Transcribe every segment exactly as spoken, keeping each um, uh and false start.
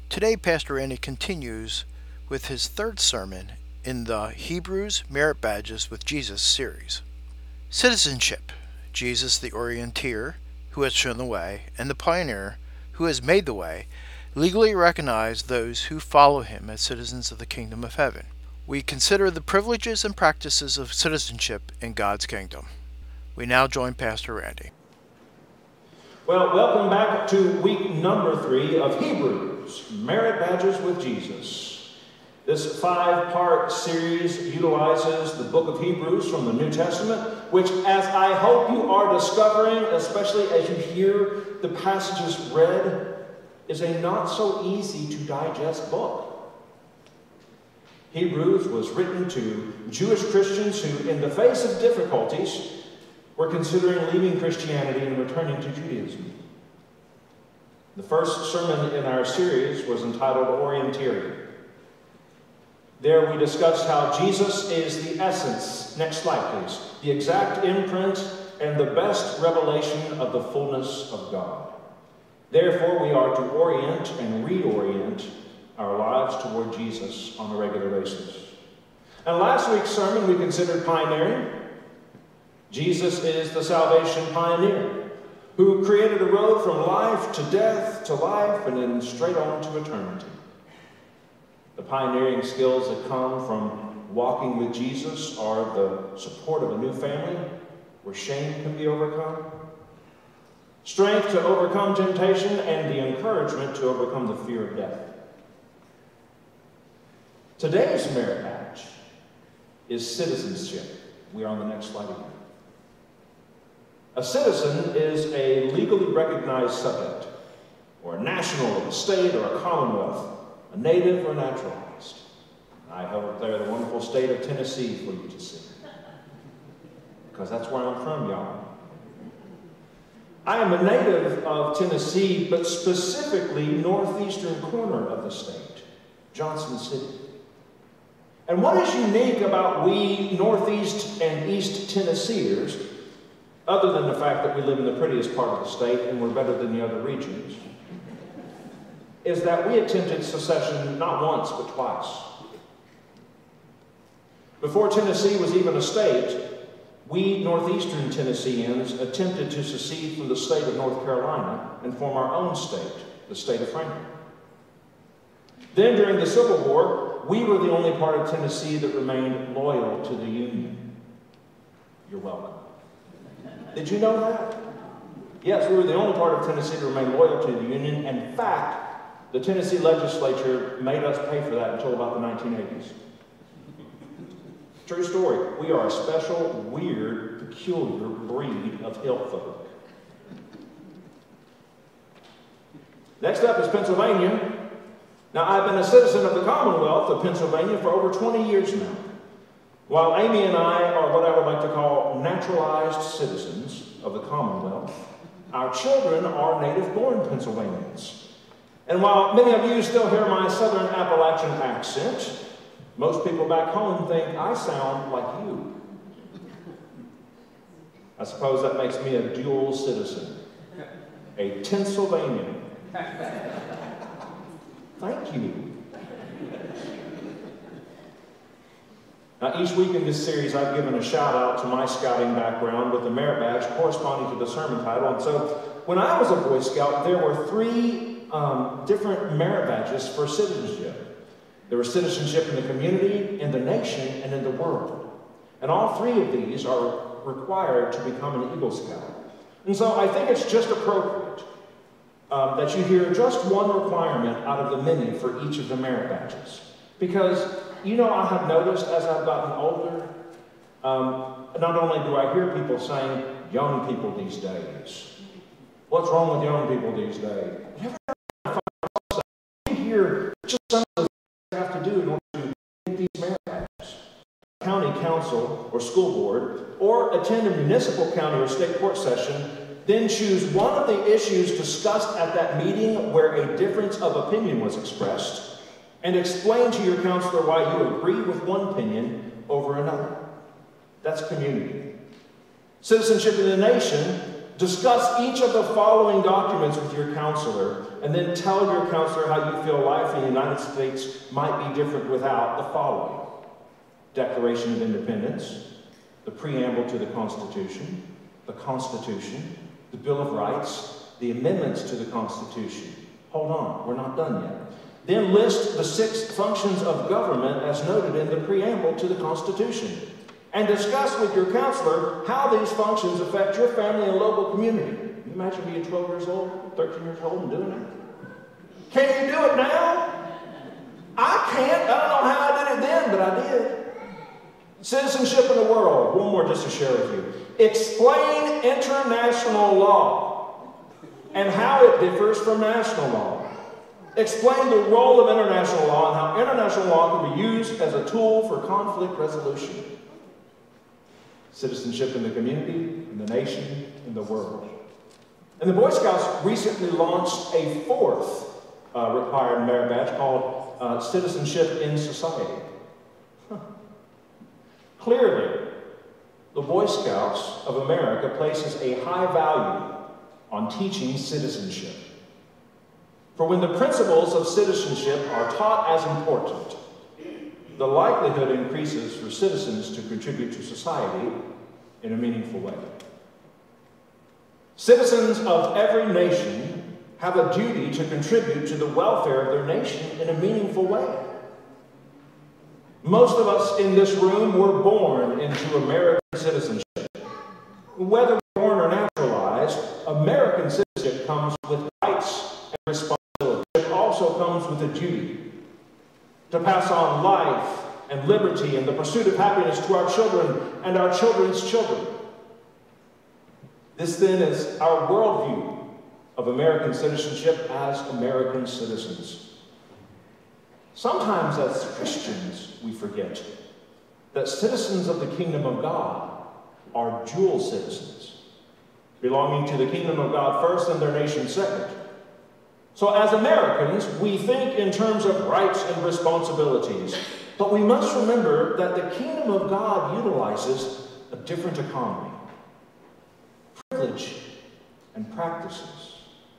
Today, Pastor Randy continues with his third sermon in the Hebrews Merit Badges with Jesus series. Citizenship: Jesus the orienteer, who has shown the way, and the pioneer, who has made the way, legally recognize those who follow him as citizens of the kingdom of heaven. We consider the privileges and practices of citizenship in God's kingdom. We now join Pastor Randy. Well, welcome back to week number three of Hebrews, Merit Badges with Jesus. This five-part series utilizes the book of Hebrews from the New Testament, which, as I hope you are discovering, especially as you hear the passages read, is a not-so-easy-to-digest book. Hebrews was written to Jewish Christians who, in the face of difficulties, were considering leaving Christianity and returning to Judaism. The first sermon in our series was entitled Orienteering. There we discussed how Jesus is the essence, next slide please, the exact imprint and the best revelation of the fullness of God. Therefore, we are to orient and reorient our lives toward Jesus on a regular basis. And last week's sermon we considered pioneering. Jesus is the salvation pioneer who created a road from life to death to life and then straight on to eternity. The pioneering skills that come from walking with Jesus are the support of a new family where shame can be overcome, strength to overcome temptation, and the encouragement to overcome the fear of death. Today's merit badge is citizenship. We are on the next slide again. A citizen is a legally recognized subject, or a national of a state or a commonwealth, a native or naturalized. I hope they're the wonderful state of Tennessee for you to see, because that's where I'm from, y'all. I am a native of Tennessee, but specifically northeastern corner of the state, Johnson City. And what is unique about we northeast and east Tennesseers, other than the fact that we live in the prettiest part of the state and we're better than the other regions, is that we attempted secession not once but twice. Before Tennessee was even a state, we northeastern Tennesseans attempted to secede from the state of North Carolina and form our own state, the state of Franklin. Then during the Civil War, we were the only part of Tennessee that remained loyal to the Union. You're welcome. Did you know that? Yes, we were the only part of Tennessee to remain loyal to the Union. In fact, the Tennessee legislature made us pay for that until about the nineteen eighties. True story. We are a special, weird, peculiar breed of hill folk. Next up is Pennsylvania. Now, I've been a citizen of the Commonwealth of Pennsylvania for over twenty years now. While Amy and I are what I would like to call naturalized citizens of the Commonwealth, our children are native-born Pennsylvanians. And while many of you still hear my Southern Appalachian accent, most people back home think I sound like you. I suppose that makes me a dual citizen, a Pennsylvanian. Thank you. Now, each week in this series, I've given a shout out to my scouting background with the merit badge corresponding to the sermon title. And so, when I was a Boy Scout, there were three um, different merit badges for citizenship. There was citizenship in the community, in the nation, and in the world. And all three of these are required to become an Eagle Scout. And so, I think it's just appropriate um, that you hear just one requirement out of the many for each of the merit badges. Because you know, I have noticed as I've gotten older, um, not only do I hear people saying, young people these days. What's wrong with young people these days? Every time I find myself saying, you hear just some of the things you have to do in order to get these merit badges. County council or school board, or attend a municipal county or state court session, then choose one of the issues discussed at that meeting where a difference of opinion was expressed, and explain to your counselor why you agree with one opinion over another. That's community. Citizenship in the nation Discuss each of the following documents with your counselor, and then tell your counselor how you feel life in the United States might be different without the following: Declaration of Independence, the preamble to the Constitution, the Constitution, the Bill of Rights, the amendments to the Constitution. Hold on, we're not done yet. Then list the six functions of government as noted in the preamble to the Constitution, and discuss with your counselor how these functions affect your family and local community. Can you imagine being twelve years old, thirteen years old and doing that? Can you do it now? I can't. I don't know how I did it then, but I did. Citizenship in the world. One more just to share with you. Explain international law and how it differs from national law. Explain the role of international law and how international law can be used as a tool for conflict resolution. Citizenship in the community, in the nation, in the world. And the Boy Scouts recently launched a fourth uh, required merit badge called uh, Citizenship in Society. Huh. Clearly, the Boy Scouts of America places a high value on teaching citizenship. For when the principles of citizenship are taught as important, the likelihood increases for citizens to contribute to society in a meaningful way. Citizens of every nation have a duty to contribute to the welfare of their nation in a meaningful way. Most of us in this room were born into American citizenship. Whether born or naturalized, American citizenship comes with rights and responsibility. It also comes with a duty to pass on life and liberty and the pursuit of happiness to our children and our children's children. This then is our worldview of American citizenship as American citizens. Sometimes as Christians we forget that citizens of the kingdom of God are dual citizens, belonging to the kingdom of God first and their nation second. So as Americans, we think in terms of rights and responsibilities, but we must remember that the kingdom of God utilizes a different economy, privilege and practices.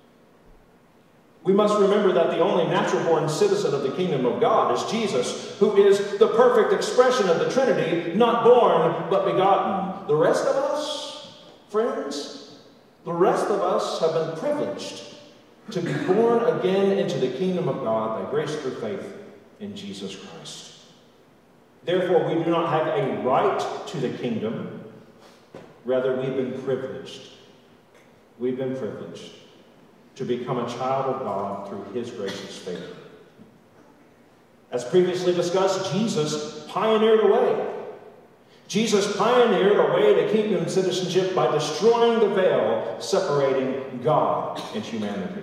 We must remember that the only natural-born citizen of the kingdom of God is Jesus, who is the perfect expression of the Trinity, not born but begotten. The rest of us, friends, the rest of us have been privileged to be born again into the kingdom of God by grace through faith in Jesus Christ. Therefore, we do not have a right to the kingdom. Rather, we've been privileged. We've been privileged to become a child of God through his gracious favor. As previously discussed, Jesus pioneered a way. Jesus pioneered a way to kingdom citizenship by destroying the veil separating God and humanity.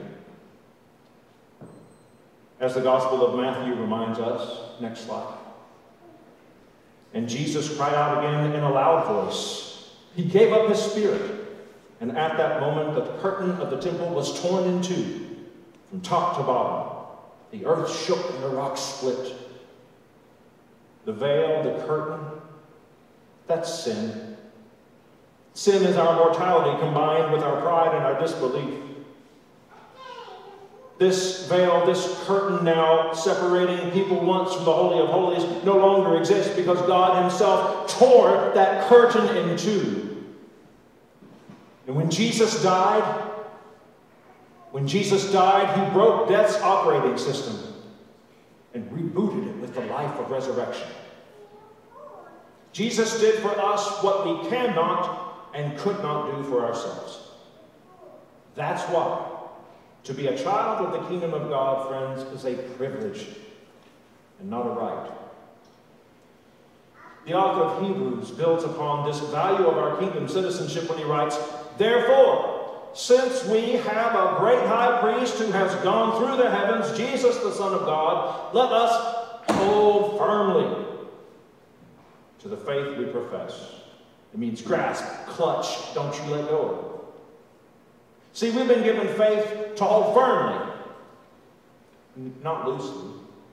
As the Gospel of Matthew reminds us, next slide. And Jesus cried out again in a loud voice. He gave up his spirit. And at that moment, the curtain of the temple was torn in two, from top to bottom. The earth shook and the rocks split. The veil, the curtain, that's sin. Sin is our mortality combined with our pride and our disbelief. This veil, this curtain now separating people once from the Holy of Holies no longer exists because God himself tore that curtain in two. And when Jesus died, when Jesus died, he broke death's operating system and rebooted it with the life of resurrection. Jesus did for us what we cannot and could not do for ourselves. That's why to be a child of the kingdom of God, friends, is a privilege and not a right. The author of Hebrews builds upon this value of our kingdom citizenship when he writes, "Therefore, since we have a great high priest who has gone through the heavens, Jesus the Son of God, let us hold firmly to the faith we profess." It means grasp, clutch, don't you let go of it. See, we've been given faith to hold firmly, not loosely.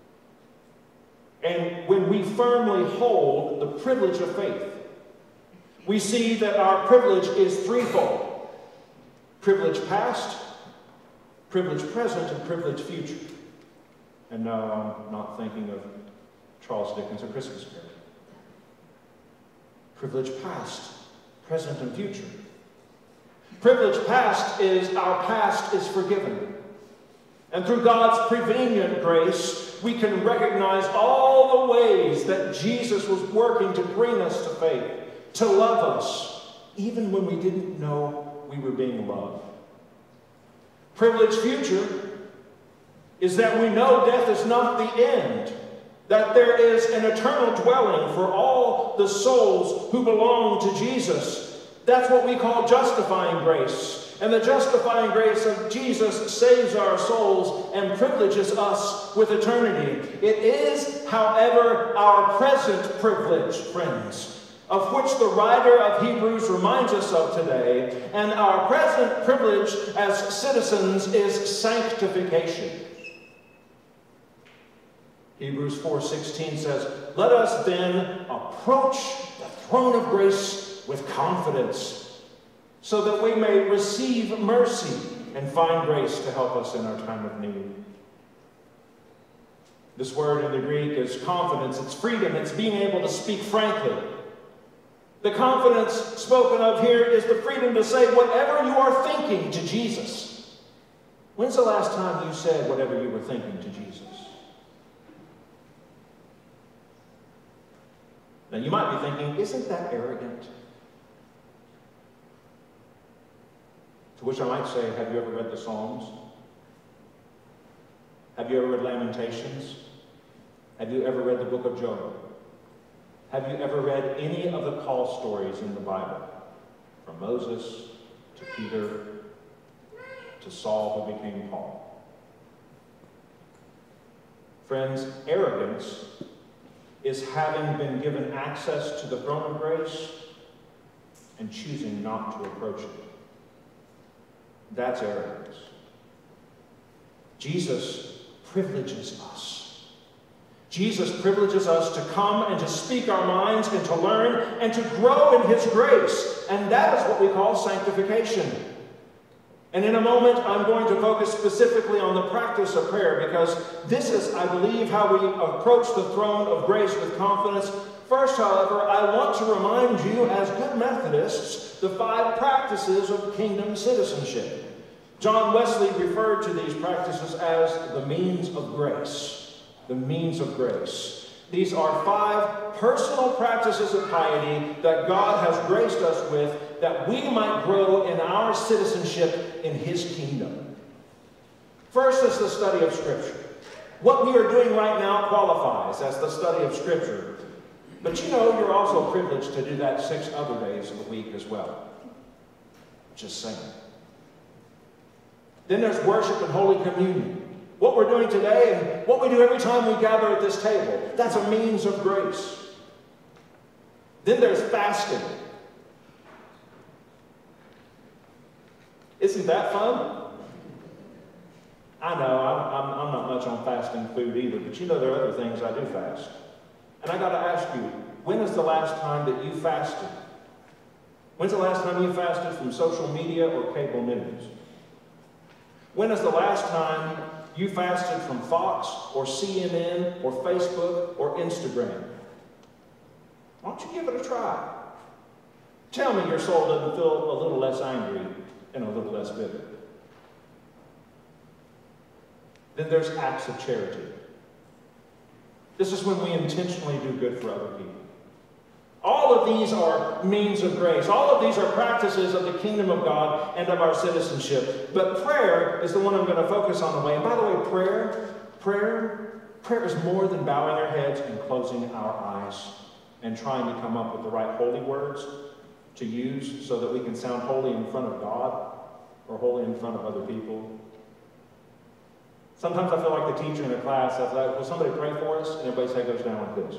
And when we firmly hold the privilege of faith, we see that our privilege is threefold. Privilege past, privilege present, and privilege future. And no, I'm not thinking of Charles Dickens' A Christmas Carol. Privilege past, present, and future. Privilege past is our past is forgiven. And through God's prevenient grace, we can recognize all the ways that Jesus was working to bring us to faith, to love us, even when we didn't know we were being loved. Privilege future is that we know death is not the end, that there is an eternal dwelling for all the souls who belong to Jesus. That's what we call justifying grace. And the justifying grace of Jesus saves our souls and privileges us with eternity. It is, however, our present privilege, friends, of which the writer of Hebrews reminds us of today. And our present privilege as citizens is sanctification. Hebrews four sixteen says, "Let us then approach the throne of grace with confidence, so that we may receive mercy and find grace to help us in our time of need." This word in the Greek is confidence. It's freedom. It's being able to speak frankly. The confidence spoken of here is the freedom to say whatever you are thinking to Jesus. When's the last time you said whatever you were thinking to Jesus? Now you might be thinking, isn't that arrogant? To which I might say, have you ever read the Psalms? Have you ever read Lamentations? Have you ever read the book of Job? Have you ever read any of the call stories in the Bible? From Moses to Peter to Saul who became Paul. Friends, arrogance is having been given access to the throne of grace and choosing not to approach it. That's arrogance. Jesus privileges us. Jesus privileges us to come and to speak our minds and to learn and to grow in His grace. And that is what we call sanctification. And in a moment, I'm going to focus specifically on the practice of prayer, because this is, I believe, how we approach the throne of grace with confidence. First, however, I want to remind you, as good Methodists, the five practices of kingdom citizenship. John Wesley referred to these practices as the means of grace. The means of grace. These are five personal practices of piety that God has graced us with, that we might grow in our citizenship in His kingdom. First is the study of Scripture. What we are doing right now qualifies as the study of Scripture. But you know, you're also privileged to do that six other days of the week as well. Just saying. Then there's worship and Holy Communion. What we're doing today and what we do every time we gather at this table, that's a means of grace. Then there's fasting. Isn't that fun? I know, I'm, I'm, I'm not much on fasting food either, but you know there are other things I do fast. And I got to ask you, when is the last time that you fasted? When's the last time you fasted from social media or cable news? When is the last time you fasted from Fox or C N N or Facebook or Instagram? Why don't you give it a try? Tell me your soul doesn't feel a little less angry and a little less bitter. Then there's acts of charity. This is when we intentionally do good for other people. All of these are means of grace. All of these are practices of the kingdom of God and of our citizenship. But prayer is the one I'm going to focus on today. And by the way, prayer, prayer, prayer is more than bowing our heads and closing our eyes and trying to come up with the right holy words to use so that we can sound holy in front of God or holy in front of other people. Sometimes I feel like the teacher in a class. I like, will somebody pray for us? And everybody's head goes down like this.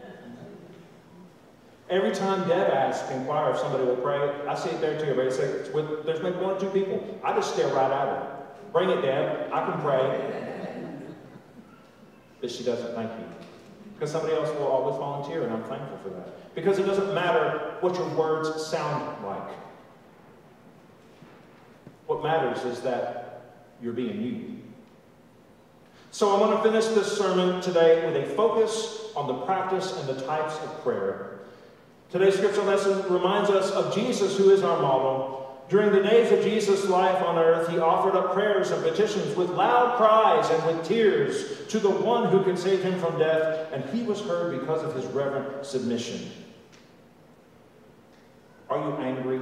Every time Deb asks, inquire if somebody will pray, I sit there too. Everybody says, with, there's maybe one or two people. I just stare right at her. Bring it, Deb. I can pray. But she doesn't, thank you. Because somebody else will always volunteer, and I'm thankful for that. Because it doesn't matter what your words sound like. What matters is that you're being you. So I want to finish this sermon today with a focus on the practice and the types of prayer. Today's scripture lesson reminds us of Jesus, who is our model. During the days of Jesus' life on earth, he offered up prayers and petitions with loud cries and with tears to the one who could save him from death, and he was heard because of his reverent submission. Are you angry?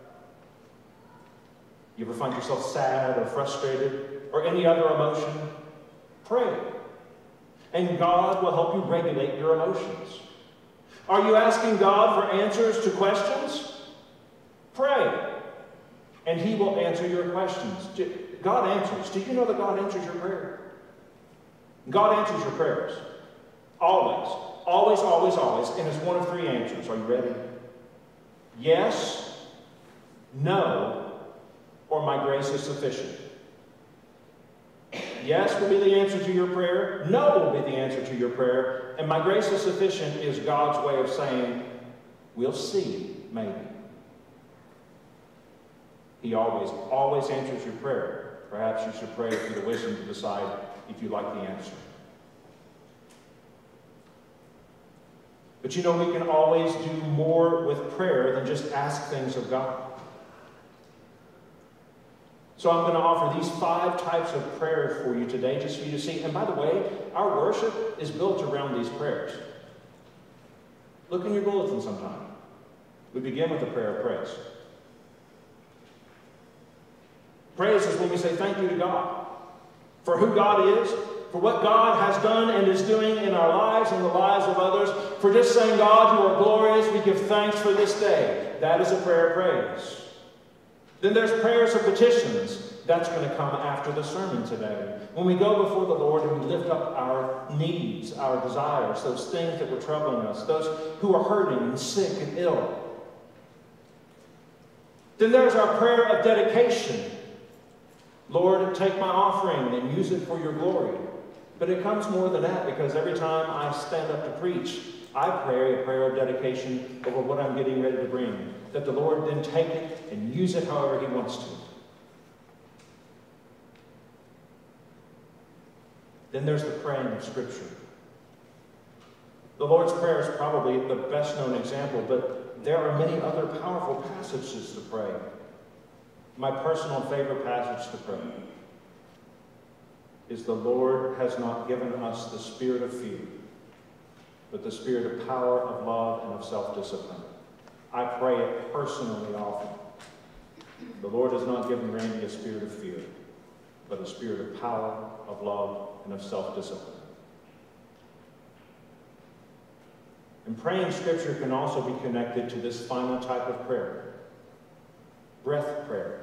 You ever find yourself sad or frustrated or any other emotion? Pray, and God will help you regulate your emotions. Are you asking God for answers to questions? Pray, and he will answer your questions. God answers. Do you know that God answers your prayer? God answers your prayers. Always. Always, always, always. And it's one of three answers. Are you ready? Yes, no, or my grace is sufficient. Yes will be the answer to your prayer. No will be the answer to your prayer. And my grace is sufficient is God's way of saying, we'll see, maybe. He always, always answers your prayer. Perhaps you should pray for the wisdom to decide if you like the answer. But you know, we can always do more with prayer than just ask things of God. So I'm going to offer these five types of prayers for you today, just for you to see. And by the way, our worship is built around these prayers. Look in your bulletin sometime. We begin with the prayer of praise. Praise is when we say thank you to God for who God is, for what God has done and is doing in our lives and the lives of others, for just saying, God, you are glorious. We give thanks for this day. That is a prayer of praise. Then there's prayers of petitions. That's going to come after the sermon today. When we go before the Lord and we lift up our needs, our desires, those things that were troubling us, those who are hurting and sick and ill. Then there's our prayer of dedication. Lord, take my offering and use it for your glory. But it comes more than that, because every time I stand up to preach, I pray a prayer of dedication over what I'm getting ready to bring, that the Lord then take it and use it however he wants to. Then there's the praying of Scripture. The Lord's Prayer is probably the best known example, but there are many other powerful passages to pray. My personal favorite passage to pray is, the Lord has not given us the spirit of fear, but the spirit of power, of love, and of self-discipline. I pray it personally often. The Lord has not given Randy a spirit of fear, but a spirit of power, of love, and of self-discipline. And praying Scripture can also be connected to this final type of prayer, breath prayer.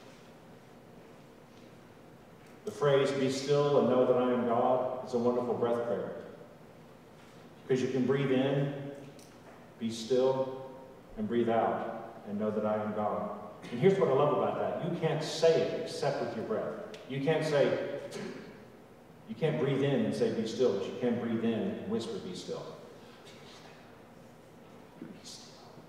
The phrase, be still and know that I am God, is a wonderful breath prayer. Because you can breathe in, be still, and breathe out, and know that I am God. And here's what I love about that. You can't say it except with your breath. You can't say, you can't breathe in and say, be still, but you can breathe in and whisper, be still. Be still.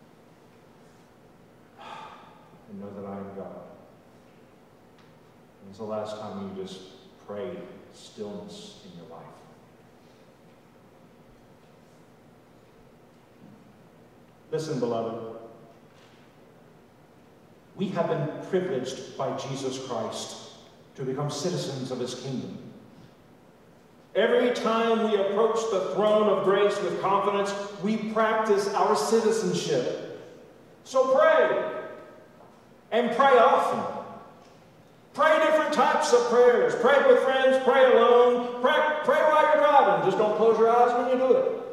And know that I am God. When's the last time you just prayed stillness in your life? Listen, beloved. We have been privileged by Jesus Christ to become citizens of his kingdom. Every time we approach the throne of grace with confidence, we practice our citizenship. So pray, and pray often. Pray different types of prayers. Pray with friends, pray alone, pray, pray while you're driving. Just don't close your eyes when you do it.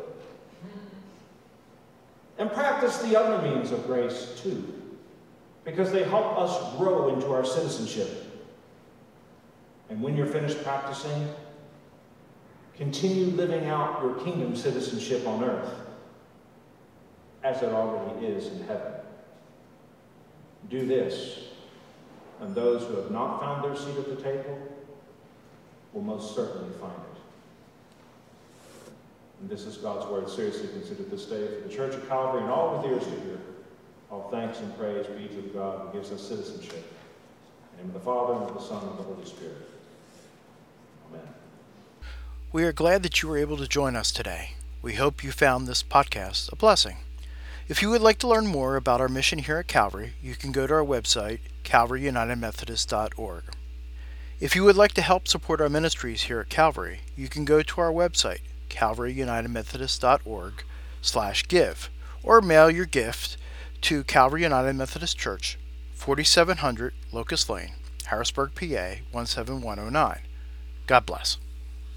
And practice the other means of grace too, because they help us grow into our citizenship. And when you're finished practicing, continue living out your kingdom citizenship on earth as it already is in heaven. Do this, and those who have not found their seat at the table will most certainly find it. And this is God's word. Seriously consider this day for the Church of Calvary and all with ears to hear. All thanks and praise be to God who gives us citizenship In the name of the Father, and of the Son, and of the Holy Spirit. Amen. We are glad that you were able to join us today. We hope you found this podcast a blessing. If you would like to learn more about our mission here at Calvary, you can go to our website, calvary united methodist dot org. If you would like to help support our ministries here at Calvary, you can go to our website, calvary united methodist dot org slash give, or mail your gift to Calvary United Methodist Church, forty-seven hundred Locust Lane, Harrisburg, P A one seven one oh nine. God bless.